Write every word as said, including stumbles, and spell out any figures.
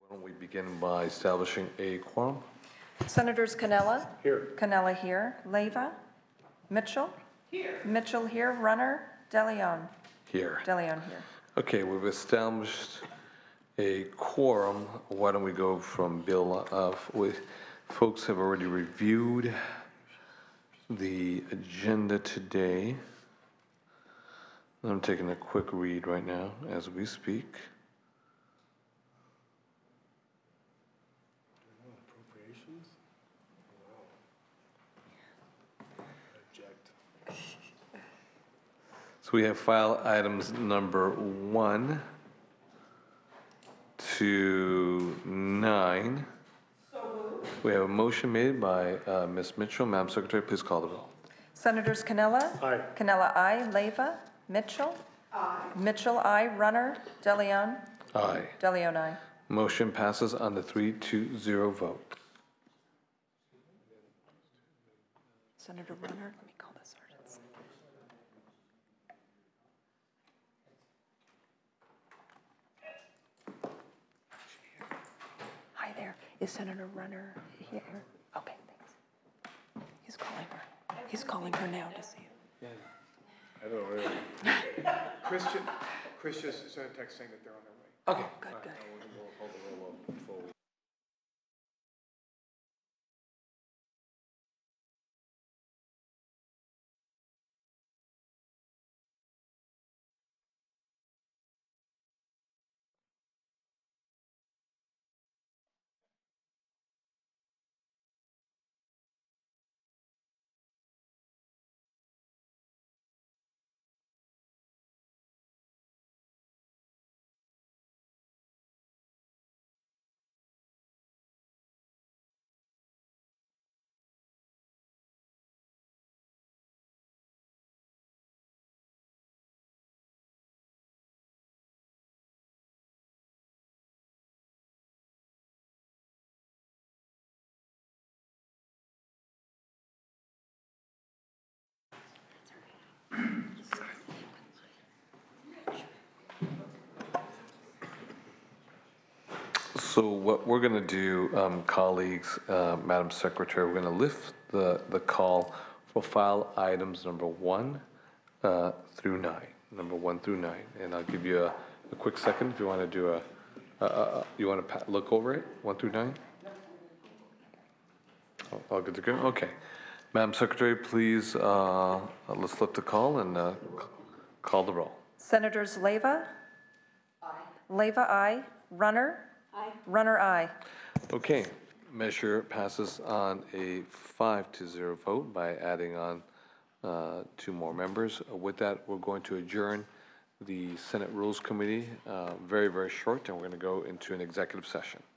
Why don't we begin by establishing a quorum? Senators Canella? Here. Canella here. Leyva? Mitchell? Here. Mitchell here. Runner? DeLeon? Here. DeLeon here. Okay, we've established a quorum. Why don't we go from Bill? Uh, we, folks have already reviewed the agenda today. I'm taking a quick read right now as we speak. Appropriations? Object. So we have file items number one to nine. We have a motion made by uh, Miz Mitchell. Madam Secretary, please call the roll. Senators Canella? Aye. Canella, aye. Leyva? Mitchell? Aye. Mitchell, aye. Runner? DeLeon? Aye. DeLeon, aye. Motion passes on the three to zero vote. Senator Runner, let me call the sergeants. Hi there. Is Senator Runner here? Okay, thanks. He's calling her. He's calling her now to see you. I don't really. Christian, Chris just sent a text saying that they're on their way. Okay. Good, good. We'll hold the roll up before we. So what we're going to do, um, colleagues, uh, Madam Secretary, we're going to lift the, the call for file items number one uh, through nine, number one through nine. And I'll give you a, a quick second if you want to do a, a, a you want to look over it, one through nine? Oh, all good to go? Okay. Madam Secretary, please, uh, let's lift the call and uh, call the roll. Senators Leyva? Aye. Leyva, aye. Runner? Aye. Runner, aye. Okay, measure passes on a five to zero vote by adding on uh, two more members. With that, we're going to adjourn the Senate Rules Committee uh, very, very short, and we're going to go into an executive session.